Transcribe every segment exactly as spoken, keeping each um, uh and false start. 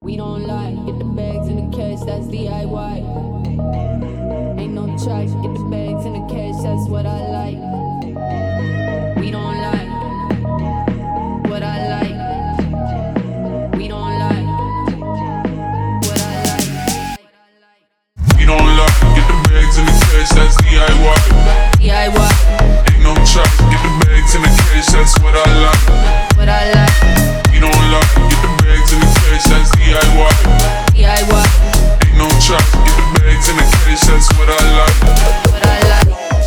We don't lie, get the bags in the cash, that's D I Y. Ain't no try, get the bags in the cash, that's what I like. We don't lie, what I like. We don't lie, what I like. We don't lie, get the bags in the cash, that's D I Y. D I Y, Ain't no try, get the bags in the cash, that's what I like. what I like. We don't lie, get the bags in the cash, that's D I Y. D I Y, Ain't no try, get the bags in the cash, that's what I like. what I like.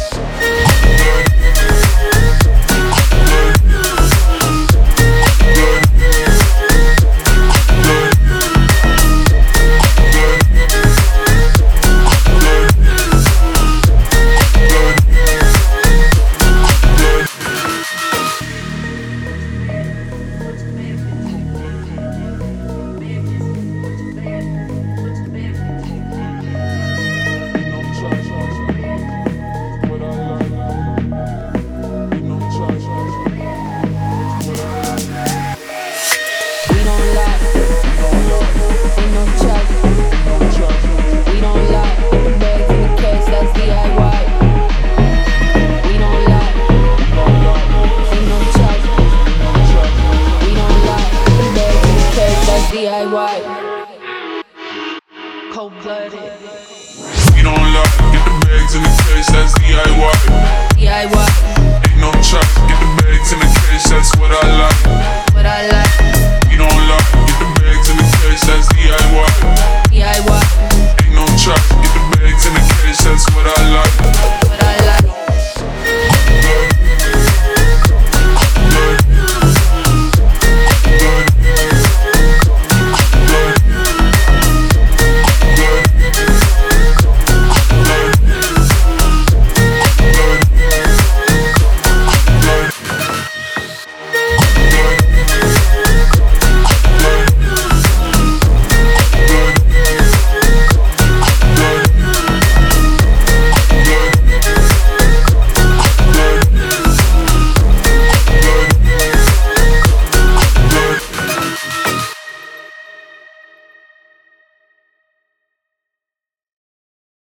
D I Y, cold-blooded. We don't lie, get the bags in the cash, that's D I Y. D I Y, Ain't no try, get the bags in the cash, that's what I like. what I like.